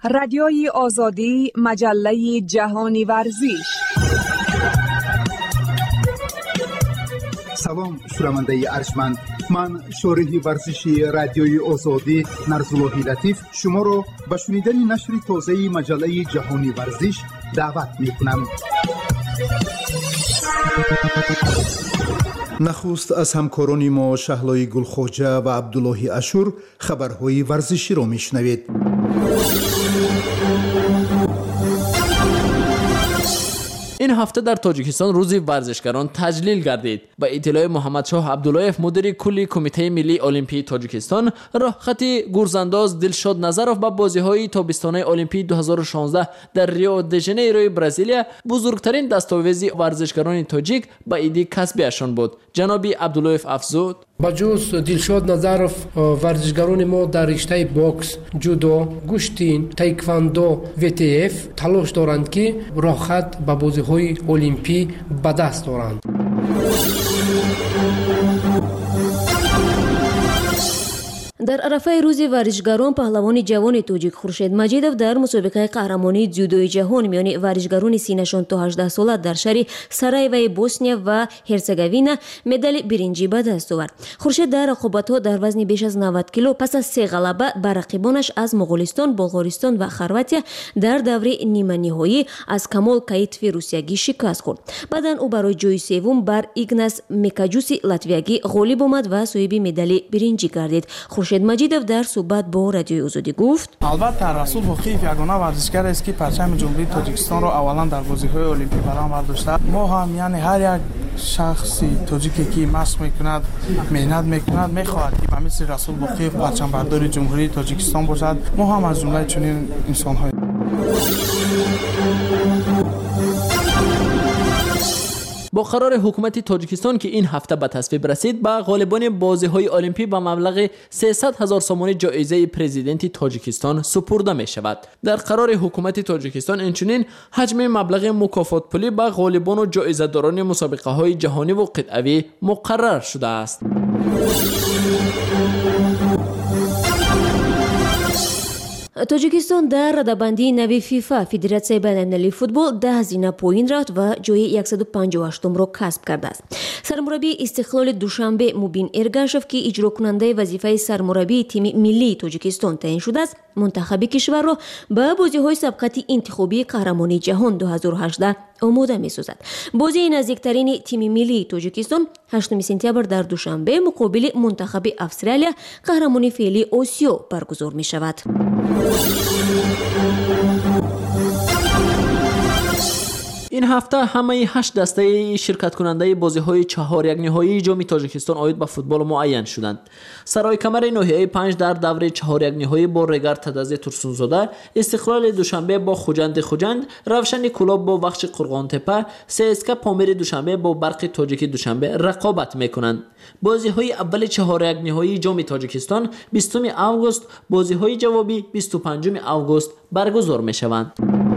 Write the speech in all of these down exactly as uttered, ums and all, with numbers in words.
رادیوی آزادی، مجله جهانی ورزش. سلام شنونده ارجمند، من شارح ورزشی رادیوی آزادی نرزاللهی لطیف شما را به شنیدن نشر تازه مجله جهانی ورزش دعوت می‌کنم. نخست از همکاران ما شهلای گلخوجه و عبدالله اشور خبرهای ورزشی را میشنوید. این هفته در تاجیکستان روز ورزشکاران تجلیل گردید. با اطلاع محمد شاه عبداللهیف مدیر کلی کمیته ملی المپی تاجیکستان، راهخط گورزانداز دلشاد نظرов با بازی‌های تابستانه المپی دو هزار و شانزده در ریو د ژانیروی برزیلیا بزرگترین دستاویز ورزشکاران تاجیک با ایدی کسبیشان بود. جناب عبداللهیف افزود: با جز دلشاد نظرов ورزشکاران ما در رشته باکس، جودو، گوشتین، تایکواندو، وی تی اف تلاش دارند که راهخط با بازی‌های المپی به دست آورند. در عرفه روز ورزشکاران پهلوان جوان تاجیک خورشید مجیدов در مسابقه قهرمانی جودوی جهان میان ورزشکاران سینشان تا هجده ساله در شهر سرایوی بوسنیا و هرزگوینا مدال برنجی به دست آورد. خورشید در رقابت‌ها در وزن بیش از نود کیلو پس از سه غلبه بر رقیبانش از مغولستان، بلغارستان و خرواتیا در دوره نیمه نهایی از کمال کایتوی روسیایی شکست خورد. بعداً او برای جای سوم بر ایگناس میکاجوسی لاتویایی غالب آمد و صاحب مدال برنجی گردید. خورشید مجیدов در صحبت با رادیوی آزادی گفت: البته رسول حقیقی یگانه ورزشکار است که پرچم جمهوری تاجیکستان را اولا در بازی‌های المپی برآورد داشته. ما هم یعنی هر یک شخصی تاجیکی که مشق میکند، مهنت میکند، میخواهد که مثل رسول حقیقی پرچم بردار جمهوری تاجیکستان باشد. ما هم از جمله چنین انسان‌های با قرار حکومت تاجیکستان که این هفته به تصویب رسید، با غالبان بازی‌های المپی با مبلغ سیصد هزار سوم جایزه پرزیدنت تاجیکستان سپرده می شود. در قرار حکومت تاجیکستان اینچنین حجم مبلغ مکافات پولی با غالبان و جایزه داران مسابقه‌های جهانی و قطعی مقرر شده است. تاجیکستان در رده‌بندی نوی فیفا فدراسیای بین‌المللی فوتبال ده هزینه پایین رفت و جای صد و پنجاه و هشت را کسب کرده است. سرمربی استقلال دوشنبه مبین ارگاشف که اجرا کننده وظیفه سرمربی تیم ملی تاجیکستان تعیین شده است، منتخب کشور را به بازی‌های سابقه انتخابی قهرمانی جهان دو هزار و هجده آماده می‌سازد. بازی نزدیکترین تیم ملی تاجیکستان هشتم سپتامبر در دوشنبه مقابل منتخب استرالیا قهرمانی فعلی آسیا برگزار می‌شود. این هفته همه هشت دسته شرکت کننده بازی‌های چهار یک نهایی جام تاجیکستان آید به فوتبال معین شدند. سرای کمر نهایی پنج در دوره چهار یک نهایی با رگر تدازی ترسونزاده، استقلال دوشنبه با خوجند خوجند، روشن کلاب با بخش قرغان تپه، سیسکا پامیر دوشنبه با برق تاجیک دوشنبه رقابت میکنند. بازی‌های اول چهار یک نهایی جام تاجیکستان بیستم آگوست، بازی‌های جوابی بیست و پنجم آگوست برگزار میشوند.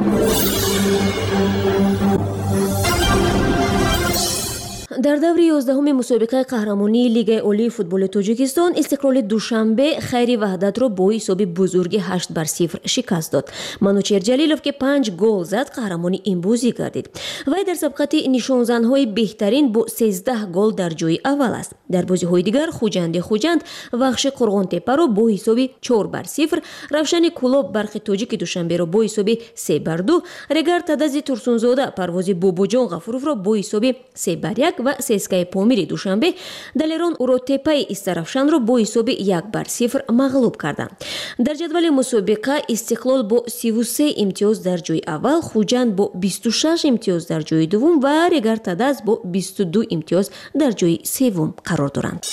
در دور یازدهم مسابقه قهرمانی لیگ عالی فوتبال تاجیکستان استقلال دوشنبه خیر وحدت را با حساب بزرگ هشت بر صفر شکست داد. منوچهر جلیلوف که پنج گل زد قهرمانی این بازی گردید. وی در سابقه نشانزن‌های بهترین با سیزده گل در جای اول است. در بازی‌های دیگر خوجند خوجند بخش قرغان تپه را با حساب چهار بر صفر، روشن کلاب برق تاجیک دوشنبه را با حساب سه بر دو، رگر تدازی ترسونزاده پرواز بوبوجان غفوروف را با حساب سه بر یک و سیسکای پامیر دوشنبه دلیران او را تپه استرافشان را با حساب یک بر صفر مغلوب کردند. در جدول مسابقه استقلال با سی و سه امتیاز در جای اول، خوجند با بیست و شش امتیاز در جای دوم و رگر تداز با بیست و دو امتیاز در جای سوم قرار دارند.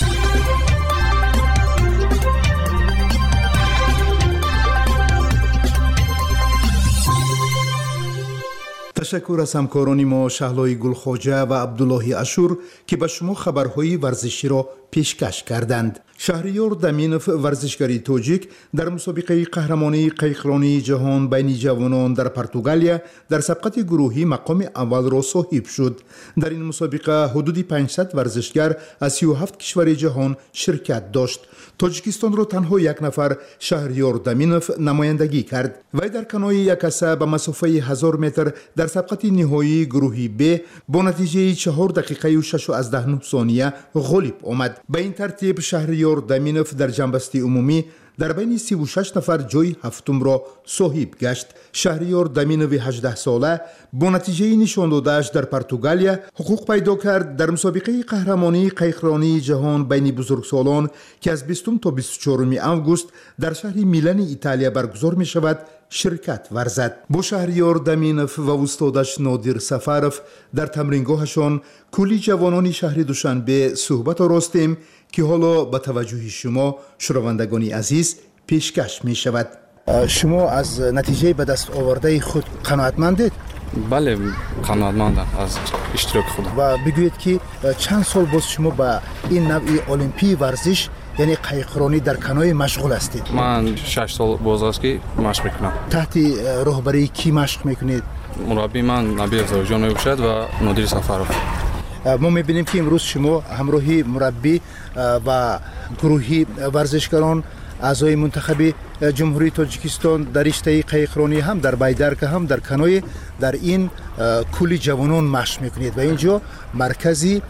تشکر از همکاران ما شهلای گلخوجه و عبدالله اشور که به شما خبرهای ورزشی را پیشکش کردند. شهریار دامینوف ورزشکاری توجیک در مسابقه قهرمانی قایقرانی جهان بین جوانان در پرتغالیا در سبقت گروهی مقام اول را صاحب شد. در این مسابقه حدود پانصد ورزشگر از سی و هفت کشور جهان شرکت داشت. تاجیکستان را تنها یک نفر شهریار دامینوف نمایندگی کرد. وی در کنوی یکسه به مسافه هزار متر در سبقت نهایی گروهی ب با نتیجه چهار دقیقه و شش و از ده ثانیه غالب آمد. به این ترتیب شهریار دامینوف در جنبسته عمومی در بین سی و شش نفر جای هفتم را صاحب گشت. شهریار دامینوف هجده ساله با نتیجه نشان داده‌اش در پرتغالیا حقوق پیدا کرد در مسابقه قهرمانی قایقرانی جهان بین بزرگسالان که از بیستم تا بیست و چهارم آگوست در شهر میلان ایتالیا برگزار می شود شرکت ورزد. با شهریار دامینوف و استادش نادر سفروف در تمرینگاهشان کلی جوانان شهر دوشنبه صحبت آراستیم که حالا به توجه شما شنوندگان عزیز پیشکش می شود. شما از نتیجه به دست آورده خود قناعتمندید؟ بله قناعتمندم از اشتراک خودم. و بگویید که چند سال باز شما به این نوع المپی ورزش یعنی قایقرانی در کنوی مشغول هستید؟ من شش سال باز است که مشق میکنم. تحت رهبری کی مشق میکنید؟ مربی من نبی افزارجان میباشد و نادر سفروف. ما میبینیم که امروز شما همراهی مربی و گروهی ورزشکاران اعضای منتخب جمهوری تاجیکستان در رشته قایقرانی هم در بایدرک هم در کنوی در این کلی جوانان مشق میکنید و اینجا مرکزی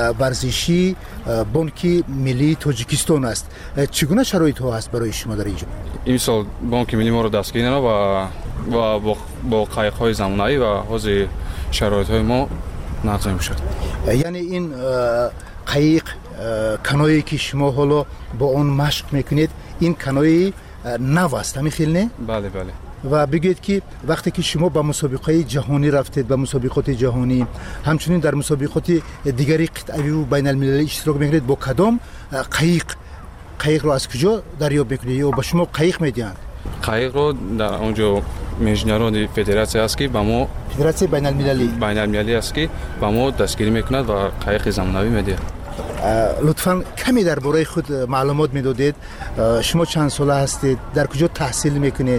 ورزشی بانک ملی تاجیکستان است. چگونه شرایط ها است برای شما در اینجا؟ این سال بانک ملی ما رو دستگیر و و با قایق های زمانه‌ای و حوزه شرایط های ما نقض میشد. یعنی این قایق کنویی که شما حالا با اون مشق میکنید این کنوی نو است همین خیلی نه؟ بله بله. و بگید که وقتی که شما به مسابقه جهانی رفتید به مسابقات جهانی همچنین در مسابقات دیگری قطعی و بین المللی اشتراک میکنید با کدام قایق قایق رو از کجا دریافت میکنید یا با شما قایق میدین؟ قایق رو در اونجا میجنران فدراسیون است که با ما فدراسیون بین المللی بین المللی است که با ما دستگیری میکند و قایق زمانوی میده. لطفاً کمی درباره خود معلومات میدادید. شما چند ساله هستید؟ در کجا تحصیل میکنید؟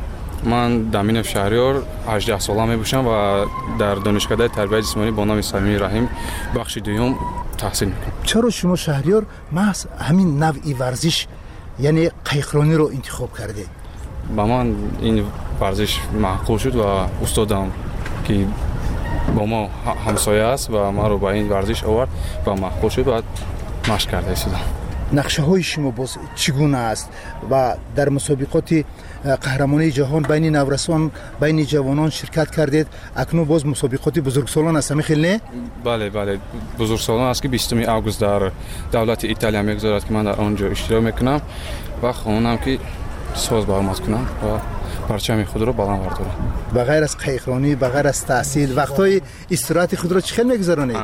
من دامینوف شهریار هجده ساله میباشم و در دانشکده تربیت جسمانی با نام صمیم رحیم بخش دوم تحصیل میکنم. چرا شما شهریار محض همین نوعی ورزش یعنی قایقرانی رو انتخاب کردید؟ با من این ورزش معقول شد و استادم که با ما همسایه است و ما رو با این ورزش آورد و معقول شد و مشق کرده ایستادم. نقشه های شما باز چگونه است و در مسابقات قهرمانی جهان بین نورسان بین جوانان شرکت کردید؟ اکنون باز مسابقات بزرگسالان است خیلی نه؟ بله بله بزرگسالان است که بیستم آگوست در دولت ایتالیا میگذارد که من در آنجا اشتراک میکنم و خواهانم که ساز برآمد کنم و پرچم خود را بلند بردارم. بغیر از قایقرانی بغیر از تحصیل وقتای استراحت خود را چخیل میگذرانید؟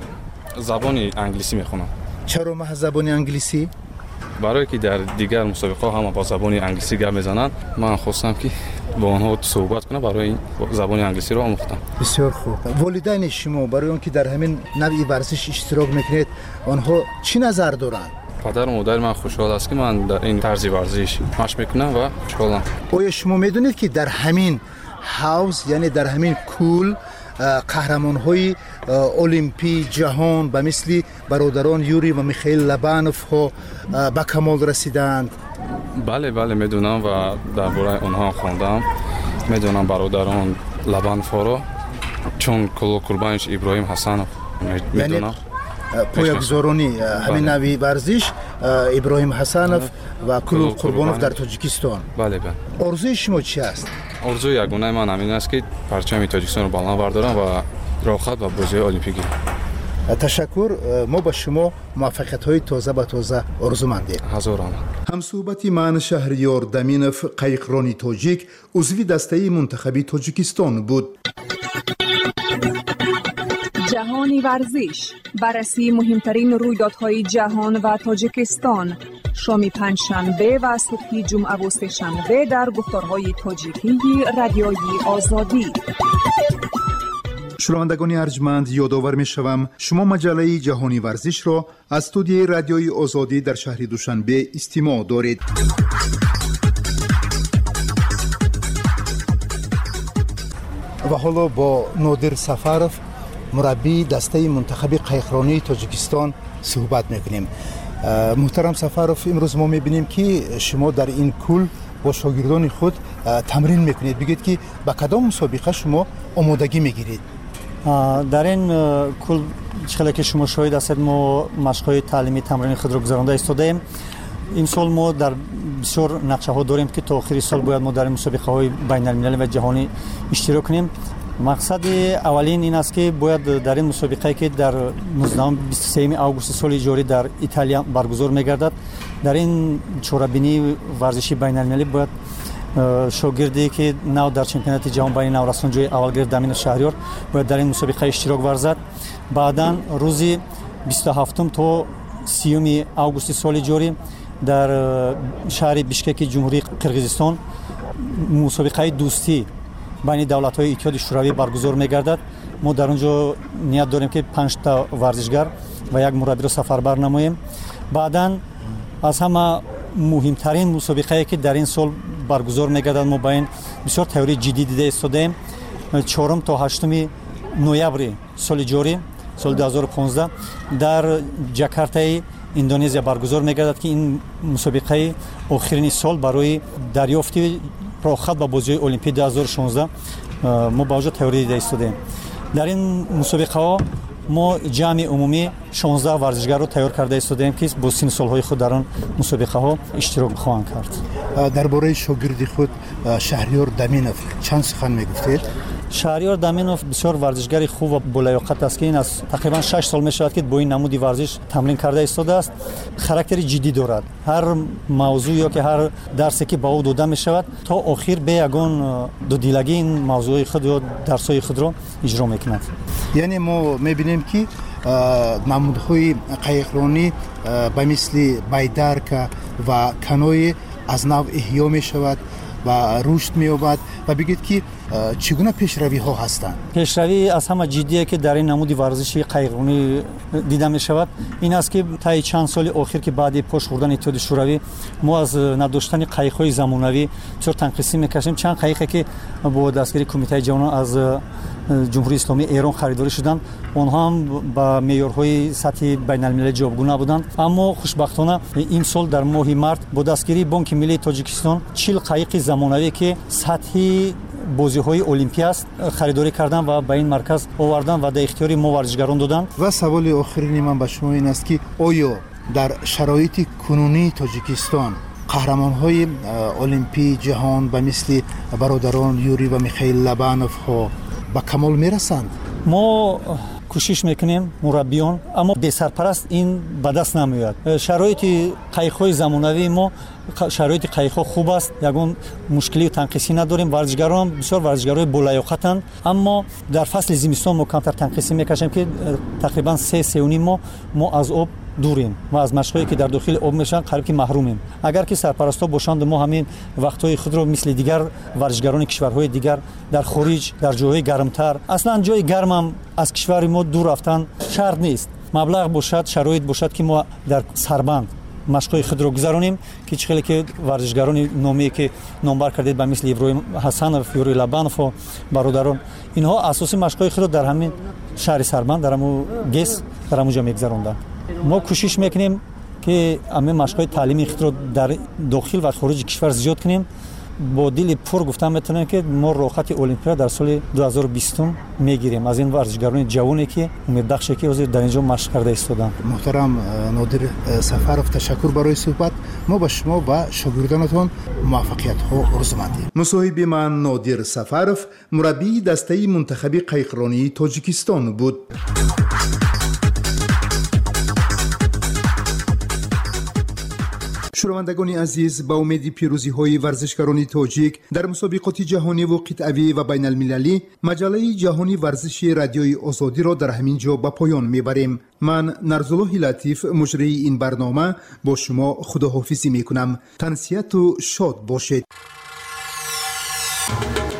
زبان انگلیسی میخونم. چرا محض زبان انگلیسی؟ برای که در دیگر مسابقه ها هم با زبان انگلیسی گپ میزنند من خواستم که با آنها صحبت کنم برای این زبان انگلیسی رو آموختم. بسیار خوب. والدین شما برای اون که در همین نوع ورزش اشتراک میکنید آنها چی نظر دارند؟ پدر و مادر من خوشحال است که من در این طرز ورزش مشق میکنم و خوشحالم. آیا شما میدونید که در همین حوض یعنی در همین کول قهرمان های المپی جهان به مثل برادران یوری و میخائیل لبانوف ها به کمال رسیدند؟ بله بله میدونم و درباره اونها خواندم. میدونم برادران لبانوف ها رو چون کل قربانش ابراهیم حسنوف میدونم. پایه‌گذارانی همین نوع ورزش ابراهیم حسنوف و کل قربانوف در تاجیکستان. بله بله. آرزوی شما چی است؟ آرزوی یگانه من همین است که پرچم تاجیکستان رو بلند بردارم و راحت و بازی المپیک. تشکر. ما با شما موفقیت های تازه به تازه آرزومندیم. هزاران. همصحبت من شهریار دامینوف قایقرانی تاجیک عضو دسته منتخب تاجیکستان بود. جهانی ورزش، بررسی مهمترین رویدادهای جهان و تاجیکستان، شام پنجشنبه و صبح جمعه و سه‌شنبه در گفتارهای تاجیکی رادیوی آزادی. شنوندگان ارجمند، یادآور می‌شوم شما مجله جهانی ورزش را از استودیوی رادیوی آزادی در شهر دوشنبه استماع دارید. و حالا با نادر سفرов مربی دسته منتخب قایقرانی تاجیکستان صحبت می‌کنیم. محترم سفرов، امروز ما می‌بینیم که شما در این کل با شاگردان خود تمرین می‌کنید. بگید که با کدام مسابقه شما آمادگی می‌گیرید؟ در این کل چقدر که شما شاهد هستید ما مشق‌های تعلیمی تمرین خود را گذرانده ایستادیم. این سال ما در بسیار نقشه‌ها داریم که تا آخر سال باید ما در مسابقه‌های بین‌المللی و جهانی اشتراک کنیم. مقصد اولین این است که باید در این مسابقه که در نوزدهم بیست و سوم آگوست سال جاری در ایتالیا برگزار می‌گردد، در این چهاربینی ورزشی بین‌المللی باید شاگردی که نو در چمپیونات جهان بین نورستان جای اول گرفت امین شهریار باید در این مسابقه اشتراک ورزد. بعداً روزی بیست و هفتم تا سیوم آگوست سال جاری در شهر بیشکک جمهوری قرقیزستان مسابقه دوستی بین دولت‌های اتحاد شوروی برگزار می‌گردد. ما در اونجا نیت داریم که پنج تا ورزشگر و یک مربی را سفربر نماییم. بعداً از همه مهمترین مسابقه‌ای که در این سال برگزار می‌گردد ما با این بسیار تئوری جدی دیده ایستادیم. چهارم تا هشتم نوامبر سال جاری سال دو هزار و پانزده در جاکارتا اندونزیا برگزار می‌گردد که این مسابقه آخرین سال برای دریافت راحت به بازی‌های المپیک دو هزار و شانزده ما با وجود تئوری دیده ایستادیم. در این مسابقه‌ها ما جمع عمومی شانزده ورزشگر رو تیار کرده ایستادیم که با سن سال‌های خود در آن مسابقه‌ها اشتراک خواهند کرد. درباره شاگرد خود شهریار دامینوف چند سخن می‌گفتید؟ شهریار دامینوف بسیار ورزشگر خوب و بالیاقت است که این از تقریبا شش سال می‌شود که با این نمودی ورزش تمرین کرده ایستاده است. خاراکتر جدی دارد. هر موضوع یا که هر درسی که با او داده می‌شود تا آخر به یگان دو دیلگی این موضوع خود و درس‌های خود را اجرا می‌کند. یعنی ما می‌بینیم که نمودهای قایقرانی به مثل بیدرک و کانوی از نو احیا می‌شود و رشد می‌یابد. و بگید که چگونه پیشروی ها هستند؟ پیشروی از همه جدیه که در این نمودی ورزشی قایقرانی دیده می شود این است که تا چند سال اخیر که بعد پشت خوردن اتحاد شوروی ما از نداشتن قایق‌های زمانوی چطور تنقیسی می‌کشیم. چند قایقی که با دستگیری کمیته جهانی از جمهوری اسلامی ایران خریداری شدند آنها هم با معیارهای سطح بین‌المللی جوابگو نبودند. اما خوشبختانه این سال در ماه مارس با دستگیری بانک ملی تاجیکستان چهل قایق زمانوی که سطح بازی‌های المپیک است خریداری کردن و به این مرکز آوردن و در اختیار ما ورزشگران دادن. و سوال آخرین من به شما این است که آیا در شرایط کنونی تاجیکستان قهرمان‌های المپیک جهان به مثل برادران یوری و میخائیل لبانوف ها به کمال میرسند؟ ما کوشش میکنیم مربیان، اما بی سرپرست این به دست نمیاد. شرایط قایق‌های زمانوی ما شرایط قایق‌ها خوب است، یگان مشکلی و تنقیسی نداریم. ورزشگران بسیار ورزشگرای بالیاقتند، اما در فصل زمستان ما کمتر تنقیسی میکشیم که تقریبا سه سه و نیم ما ما از آب دوریم و از مشقایی که در داخل آب میشن قریب که محرومیم. اگر که سرپرستا باشند ما همین وقت‌های خود رو مثل دیگر ورزشگران کشورهای دیگر در خارج در جاهای گرمتر، اصلا جای گرم هم از کشور ما دور رفتن شرط نیست. مبلغ باشد، شرایط باشد که ما در سربند مشقای خود رو گذرانیم که چخیلی که ورزشگران نامی که نامبر کردید به مثل ابراهیم حسنов، یوری لبانوف و برادران، اینها اساسی مشقای خود رو در همین شهر سربند در همون گس در همونجا میگذراندن. ما کوشش میکنیم که همه مشقای تعلیمی خود رو در داخل و خارج کشور زیاد کنیم. با دل پر گفتم میتونم که ما راحت المپیاد در سال دو هزار و بیست میگیریم از این ورزشگران جوانی که امید بخشه که حاضر در اینجا مشق کرده ایستادن. محترم نادر سفرов، تشکر برای صحبت. ما با شما و شاگردانتون موفقیت ها آرزومندیم. مصاحبه من نادر سفرов، مربی دسته منتخب قایقرانی تاجیکستان بود. شنوندگان عزیز، با امید پیروزی های ورزشکاران تاجیک در مسابقات جهانی و قطعی و بین المللی، مجله جهانی ورزشی رادیوی آزادی را در همین جا به پایان میبریم. من نرزالله لطیف مجری این برنامه با شما خداحافظی میکنم. تنسیت و شاد باشید.